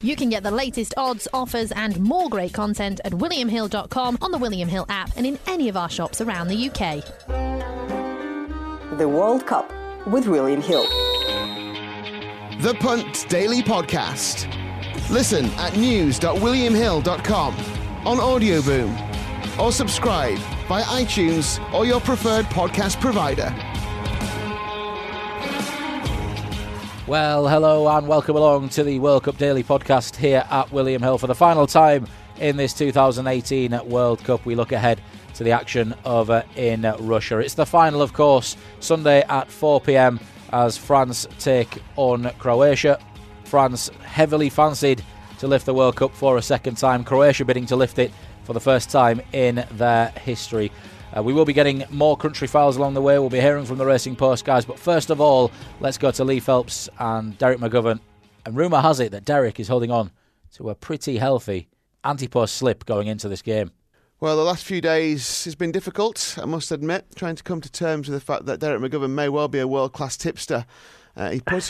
You can get the latest odds, offers and more great content at williamhill.com, on the William Hill app and in any of our shops around the UK. The World Cup with William Hill. The Punt Daily Podcast. Listen at news.williamhill.com, on Audioboom, or subscribe via iTunes or your preferred podcast provider. Well, hello and welcome along to the World Cup Daily Podcast here at William Hill. For the final time in this 2018 World Cup, we look ahead to the action over in Russia. It's the final, of course, Sunday at 4 p.m. as France take on Croatia. France heavily fancied to lift the World Cup for a second time. Croatia bidding to lift it for the first time in their history. We will be getting more country files along the way. We'll be hearing from the Racing Post guys. But first of all, let's go to Lee Phelps and Derek McGovern. And rumour has it that Derek is holding on to a pretty healthy anti-post slip going into this game. Well, the last few days has been difficult, I must admit, trying to come to terms with the fact that Derek McGovern may well be a world-class tipster. He put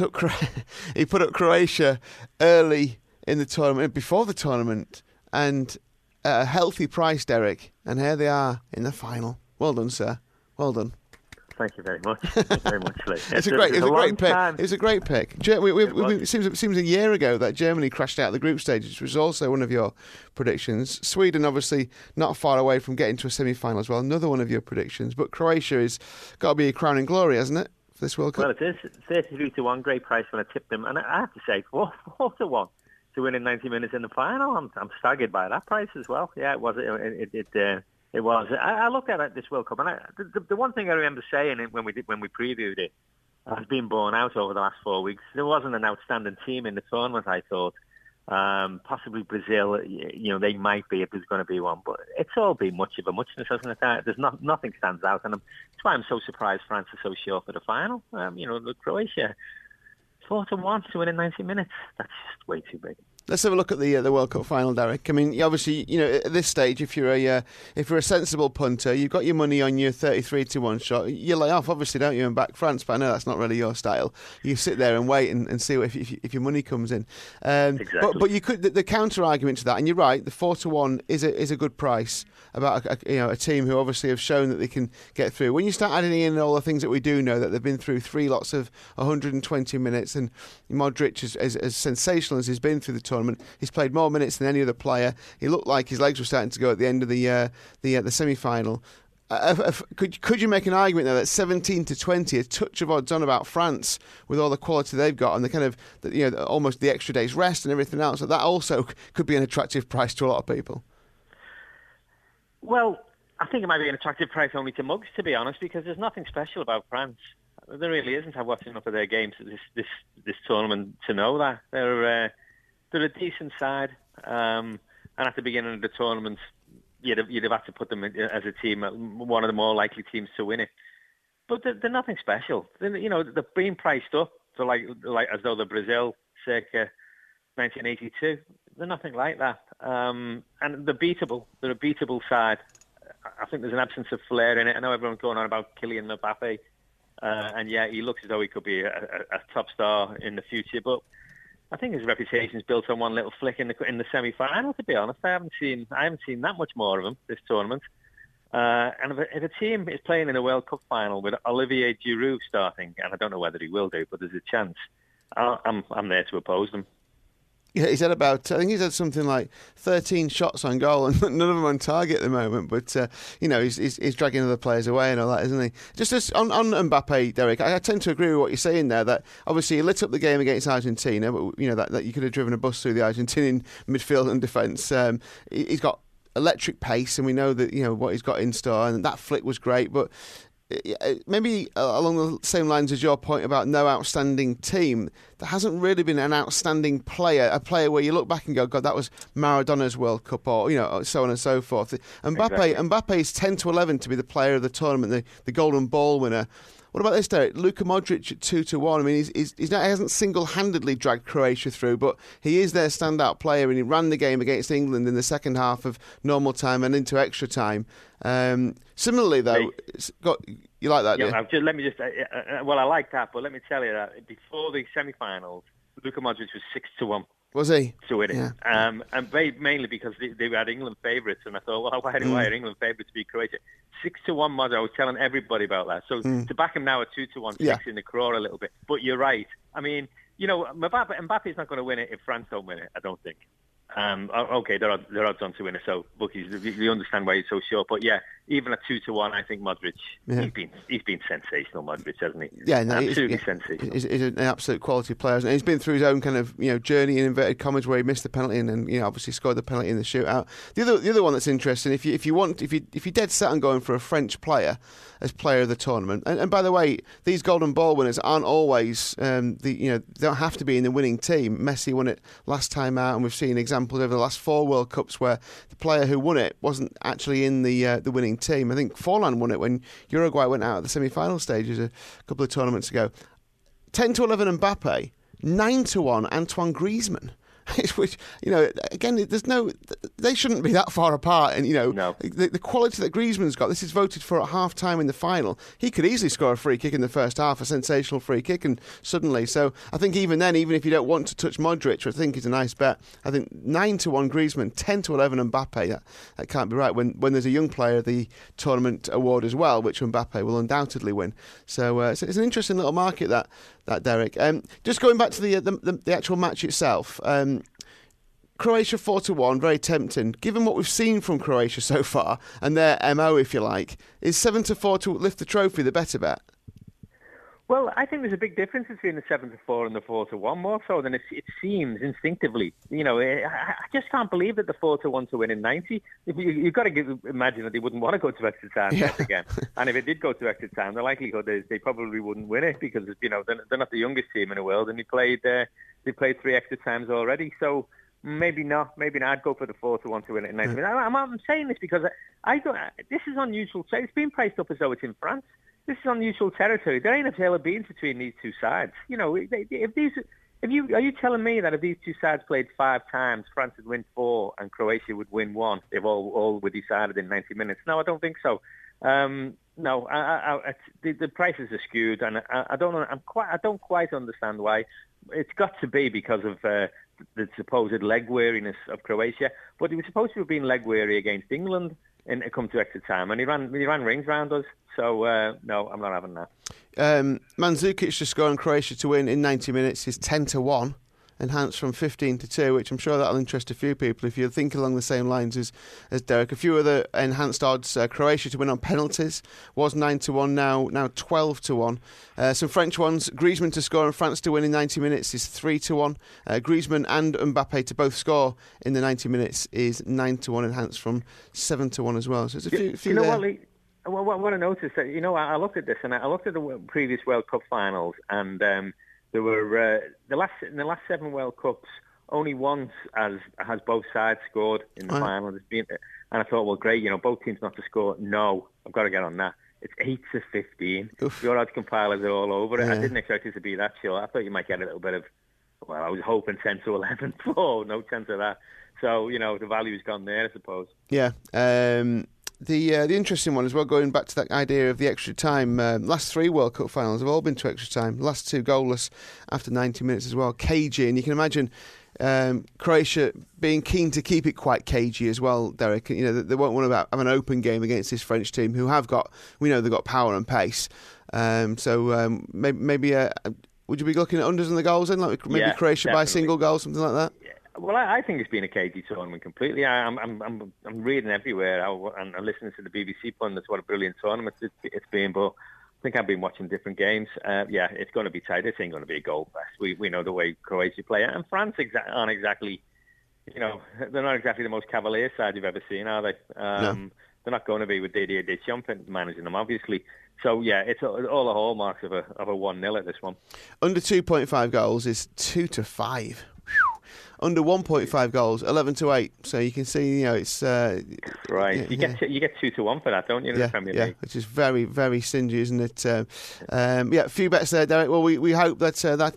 up Croatia early in the tournament, before the tournament, and at a healthy price, Derek, and here they are in the final. Well done, sir. Well done. Thank you very much. Thank you very much, Lee. It was a great pick. It was a great pick. It seems a year ago that Germany crashed out of the group stage, which was also one of your predictions. Sweden, obviously, not far away from getting to a semi-final as well. Another one of your predictions. But Croatia has got to be a crowning glory, hasn't it, for this World Cup? Well, it is. 33-1, great price when I tipped them. And I have to say, 4-1. To win in 90 minutes in the final, I'm staggered by that price as well. Yeah, it was. It was. I looked at it this World Cup, and the one thing I remember saying when we previewed it, has been borne out over the last 4 weeks. There wasn't an outstanding team in the tournament, I thought. Possibly Brazil, they might be if there's going to be one, but it's all been much of a muchness, hasn't it? There's nothing stands out, and that's why I'm so surprised France is so short for the final. Croatia. 4-1 to win in 90 minutes. That's just way too big. Let's have a look at the World Cup final, Derek. I mean, obviously, at this stage, if you're a sensible punter, you've got your money on your 33-1 shot. You lay off, obviously, don't you, and back France. But I know that's not really your style. You sit there and wait and see if your money comes in. Exactly. But you could the counter argument to that, and you're right. The 4-1 is a good price about a team who obviously have shown that they can get through. When you start adding in all the things that we do know, that they've been through 3 lots of 120 minutes, and Modric is as sensational as he's been through the tournament. He's played more minutes than any other player. He looked like his legs were starting to go at the end of the semi-final. Could you make an argument there that 17-20, a touch of odds on about France with all the quality they've got and the kind of almost the extra day's rest and everything else, that also could be an attractive price to a lot of people? Well, I think it might be an attractive price only to mugs, to be honest, because there's nothing special about France. There really isn't. I've watched enough of their games this tournament to know that they're a decent side, and at the beginning of the tournament, you'd have had to put them as a team, one of the more likely teams to win it. But they're nothing special. They're being priced up to like as though they're Brazil circa 1982. They're nothing like that, and they're beatable. They're a beatable side. I think there's an absence of flair in it. I know everyone's going on about Kylian Mbappe, and yeah, he looks as though he could be a top star in the future, but I think his reputation is built on one little flick in the semi-final. To be honest, I haven't seen that much more of him this tournament. And if a team is playing in a World Cup final with Olivier Giroud starting, and I don't know whether he will do, but there's a chance, I'm there to oppose them. Yeah, I think he's had something like 13 shots on goal and none of them on target at the moment. But, he's dragging other players away and all that, isn't he? Just on Mbappe, Derek, I tend to agree with what you're saying there, that obviously he lit up the game against Argentina, but, that you could have driven a bus through the Argentinian midfield and defence. He's got electric pace, and we know that, what he's got in store, and that flick was great, but maybe along the same lines as your point about no outstanding team, there hasn't really been an outstanding player, a player where you look back and go, God, that was Maradona's World Cup, or so on and so forth. Mbappe's 10-11 to be the player of the tournament, the Golden Ball winner. What about this, Derek? Luka Modric at 2-1. I mean, he hasn't single-handedly dragged Croatia through, but he is their standout player, and he ran the game against England in the second half of normal time and into extra time. Similarly, though, you like that, do you? Let me just. I like that, but let me tell you that before the semi-finals, Luka Modric was 6-1 Was he? To win it. Yeah. And mainly because they had England favourites, and I thought, well, why are England favourites to beat Croatia? 6-1 Modric. I was telling everybody about that. So to back him now at 2-1, six in the craw a little bit. But you're right. I mean, Mbappe's not going to win it if France don't win it, I don't think. Okay, they're odds on to win it, so bookies, you understand why he's so sure. But yeah, even at 2-1, I think Modric, he's been sensational, Modric, hasn't he? Yeah, no, absolutely sensational. He's an absolute quality player, and he's been through his own kind of journey in inverted commas where he missed the penalty and obviously scored the penalty in the shootout. The other one that's interesting, if you're dead set on going for a French player as player of the tournament, and by the way, these Golden Ball winners aren't always they don't have to be in the winning team. Messi won it last time out, and we've seen examples over the last 4 World Cups where the player who won it wasn't actually in the winning team. I think Forlan won it when Uruguay went out at the semi-final stages a couple of tournaments ago. 10-11 Mbappe, 9-1 Antoine Griezmann. Which, again, they shouldn't be that far apart. And, No. the quality that Griezmann's got, this is voted for at half-time in the final. He could easily score a free kick in the first half, a sensational free kick, and suddenly. So I think even then, even if you don't want to touch Modric, which I think is a nice bet, I think 9-1 Griezmann, 10-11 Mbappe, that can't be right when there's a young player the tournament award as well, which Mbappe will undoubtedly win. So it's an interesting little market, that Derek. Just going back to the actual match itself, Croatia 4-1, very tempting. Given what we've seen from Croatia so far and their MO, if you like, is 7-4 to lift the trophy the better bet? Well, I think there's a big difference between the 7-4 and the 4-1, more so than it seems instinctively. I just can't believe that the 4-1 to win in 90. You've got to imagine that they wouldn't want to go to extra time yet again. And if it did go to extra time, the likelihood is they probably wouldn't win it because they're not the youngest team in the world, and they played 3 extra times already. So maybe not. I'd go for the 4-1 to win it in 90 minutes. I'm saying this because this is unusual. It's been priced up as though it's in France. This is unusual territory. There ain't a tail of beans between these two sides. Are you telling me that if these two sides played 5 times, France would win 4 and Croatia would win 1 if all were decided in 90 minutes? No, I don't think so. No, the prices are skewed, and I don't quite understand why. It's got to be because of the supposed leg weariness of Croatia, but he was supposed to have been leg weary against England and come to extra time, and he ran rings round us. So no, I'm not having that. Mandzukic to score on Croatia to win in 90 minutes is 10-1, enhanced from 15-2, which I'm sure that'll interest a few people if you think along the same lines as Derek. A few other enhanced odds: Croatia to win on penalties was 9-1, now 12-1. Some French ones: Griezmann to score and France to win in 90 minutes is 3-1. Griezmann and Mbappe to both score in the 90 minutes is 9-1, enhanced from 7-1 as well. So there's a few there. What I noticed, I looked at this and I looked at the previous World Cup finals, and there were in the last 7 World Cups, only once has both sides scored in the final. And I thought, well, great, both teams not to score. No, I've got to get on that. It's 8-15. Oof. Your odds compilers are all over it. Yeah. I didn't expect it to be that short. I thought you might get a little bit of. Well, I was hoping 10-11. Oh, no chance of that. So the value's gone there, I suppose. Yeah. The interesting one as well, going back to that idea of the extra time, last 3 World Cup finals have all been to extra time. Last 2 goalless after 90 minutes as well. Cagey, and you can imagine Croatia being keen to keep it quite cagey as well, Derek. They won't want to have an open game against this French team who they've got power and pace. Maybe would you be looking at unders on the goals then? Like maybe Croatia definitely. By a single goal, something like that? Yeah. Well, I think it's been a cagey tournament completely. I'm reading everywhere and listening to the BBC pundits what a brilliant tournament it's been. But I think I've been watching different games. It's going to be tight. This ain't going to be a goal fest. We know the way Croatia play, and France aren't exactly, they're not exactly the most cavalier side you've ever seen, are they? No. They're not going to be with Didier Deschamps managing them, obviously. So yeah, it's all the hallmarks of a 1-0 at this one. Under 2.5 goals is 2-5. Under 1.5 goals, 11-8. So you can see, it's right. You get 2-1 for that, don't you? In the Premier League, which is very, very stingy, isn't it? A few bets there, Derek. Well, we hope that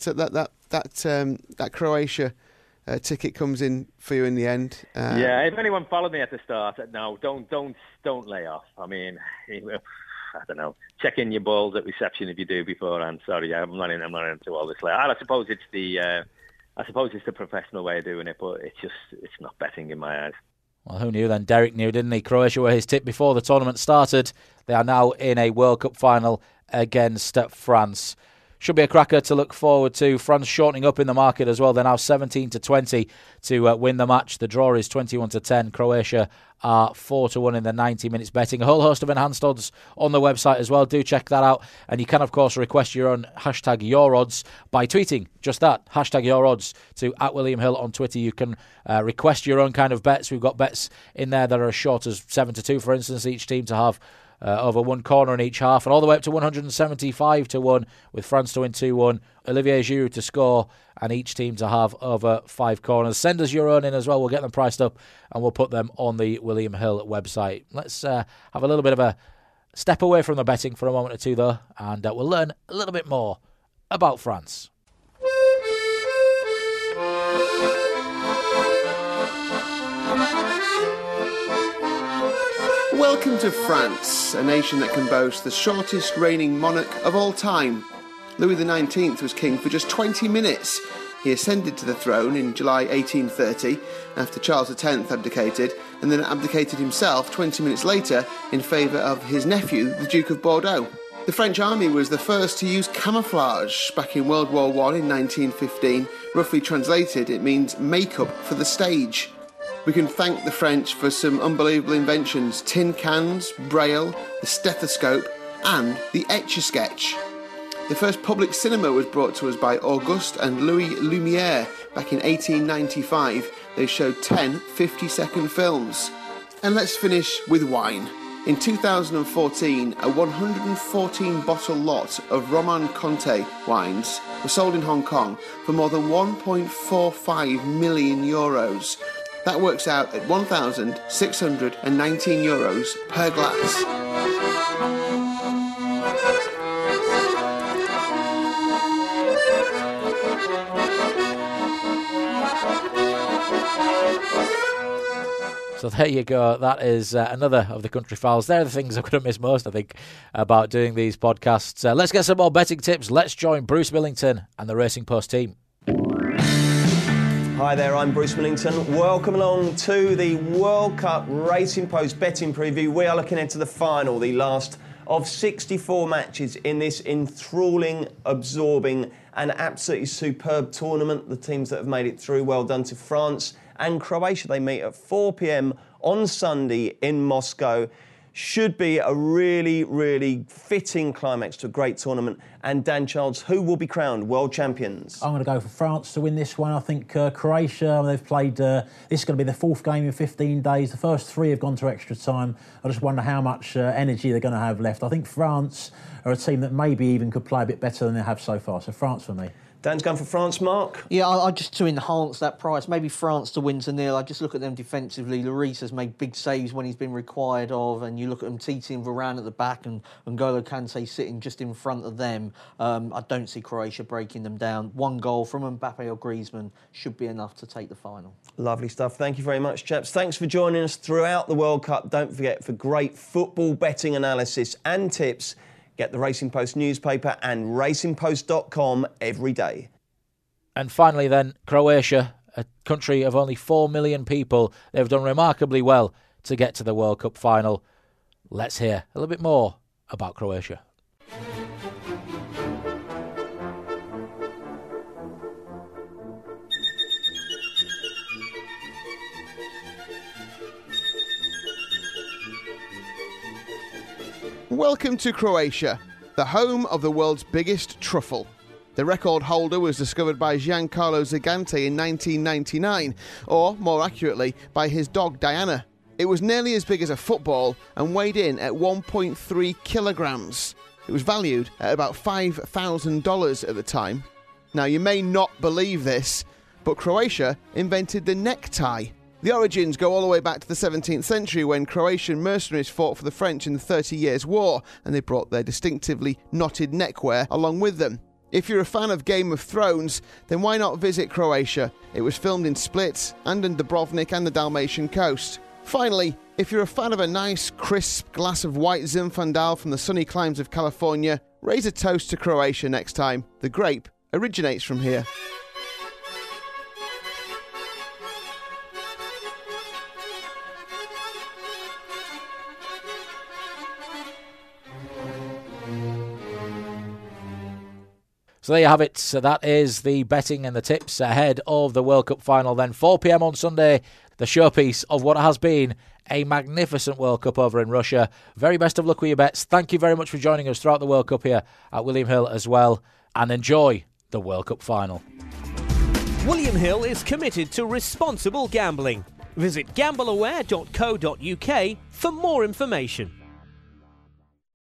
that Croatia ticket comes in for you in the end. If anyone followed me at the start, no, don't lay off. I mean, I don't know. Check in your balls at reception if you do beforehand. Sorry, I'm not into all this. I suppose it's the I suppose it's the professional way of doing it, but it's not betting in my eyes. Well, who knew then? Derek knew, didn't he? Croatia were his tip before the tournament started. They are now in a World Cup final against France. Should be a cracker to look forward to. France shortening up in the market as well. They're now 17-20 to win the match. The draw is 21-10. Croatia are 4-1 in the 90 minutes betting. A whole host of enhanced odds on the website as well. Do check that out. And you can, of course, request your own hashtag YourOdds by tweeting just that, hashtag YourOdds, to @WilliamHill on Twitter. You can request your own kind of bets. We've got bets in there that are as short as 7-2, for instance, each team to have over one corner in each half, and all the way up to 175-1 with France to win 2-1, Olivier Giroud to score, and each team to have over 5 corners. Send us your own in as well. We'll get them priced up and we'll put them on the William Hill website. Let's have a little bit of a step away from the betting for a moment or two though, and we'll learn a little bit more about France. Welcome to France, a nation that can boast the shortest reigning monarch of all time. Louis XIX was king for just 20 minutes. He ascended to the throne in July 1830 after Charles X abdicated, and then abdicated himself 20 minutes later in favour of his nephew, the Duke of Bordeaux. The French army was the first to use camouflage back in World War I in 1915. Roughly translated, it means makeup for the stage. We can thank the French for some unbelievable inventions: tin cans, braille, the stethoscope, and the Etch-a-Sketch. The first public cinema was brought to us by Auguste and Louis Lumière back in 1895. They showed 10 50-second films. And let's finish with wine. In 2014, a 114-bottle lot of Roman Conti wines were sold in Hong Kong for more than 1.45 million euros. That works out at €1,619 per glass. So there you go. That is another of the country fouls. They're the things I could have missed most, I think, about doing these podcasts. Let's get some more betting tips. Let's join Bruce Millington and the Racing Post team. Hi there, I'm Bruce Millington. Welcome along to the World Cup Racing Post betting preview. We are looking into the final, the last of 64 matches in this enthralling, absorbing and absolutely superb tournament. The teams that have made it through, well done to France and Croatia. They meet at 4 p.m. on Sunday in Moscow. Should be a really, really fitting climax to a great tournament. And Dan Childs, who will be crowned world champions? I'm going to go for France to win this one. I think Croatia, they've played, this is going to be the fourth game in 15 days. The first 3 have gone to extra time. I just wonder how much energy they're going to have left. I think France are a team that maybe even could play a bit better than they have so far. So France for me. Dan's going for France, Mark? Yeah, I just to enhance that price, maybe France to win to nil. I just look at them defensively. Lloris has made big saves when he's been required of, and you look at them, Titi and Varane at the back and N'Golo Kante sitting just in front of them. I don't see Croatia breaking them down. 1 goal from Mbappe or Griezmann should be enough to take the final. Lovely stuff. Thank you very much, chaps. Thanks for joining us throughout the World Cup. Don't forget, for great football betting analysis and tips, get the Racing Post newspaper and racingpost.com every day. And finally then, Croatia, a country of only 4 million people. They've done remarkably well to get to the World Cup final. Let's hear a little bit more about Croatia. Welcome to Croatia, the home of the world's biggest truffle. The record holder was discovered by Giancarlo Zagante in 1999, or more accurately, by his dog Diana. It was nearly as big as a football and weighed in at 1.3 kilograms. It was valued at about $5,000 at the time. Now, you may not believe this, but Croatia invented the necktie. The origins go all the way back to the 17th century when Croatian mercenaries fought for the French in the 30 Years' War, and they brought their distinctively knotted neckwear along with them. If you're a fan of Game of Thrones, then why not visit Croatia? It was filmed in Split and in Dubrovnik and the Dalmatian coast. Finally, if you're a fan of a nice, crisp glass of white Zinfandel from the sunny climes of California, raise a toast to Croatia next time. The grape originates from here. So there you have it. So that is the betting and the tips ahead of the World Cup final. Then 4 p.m. on Sunday, the showpiece of what has been a magnificent World Cup over in Russia. Very best of luck with your bets. Thank you very much for joining us throughout the World Cup here at William Hill as well. And enjoy the World Cup final. William Hill is committed to responsible gambling. Visit gambleaware.co.uk for more information.